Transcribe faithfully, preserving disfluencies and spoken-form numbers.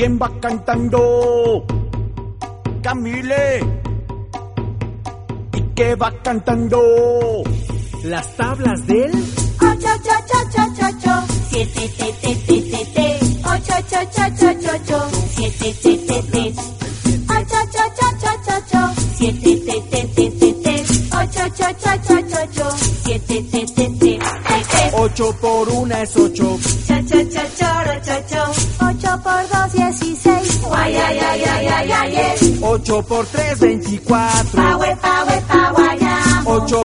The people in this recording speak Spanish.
¿Quién va cantando? Camille. ¿Y qué va cantando? Las tablas del ocho, ocho, ocho, ocho, ocho, siete, te, te, te, te, te, ocho, ocho, ocho, ocho, ocho, siete, te, te, te, ocho, ocho, ocho, ocho, ocho, siete, te, te, te, te, te, ocho, ocho, ocho, ocho, ocho, siete, te, te, te, te, te. Ocho por una es ocho. Cha, cha, cha, choro, cho, cho. Ocho por dos, dieciséis. Guay, ay, ay, ay, ay, ay, ay. Ocho por tres, veinticuatro. Pa, we, pa, we, pa, guayamo. Ocho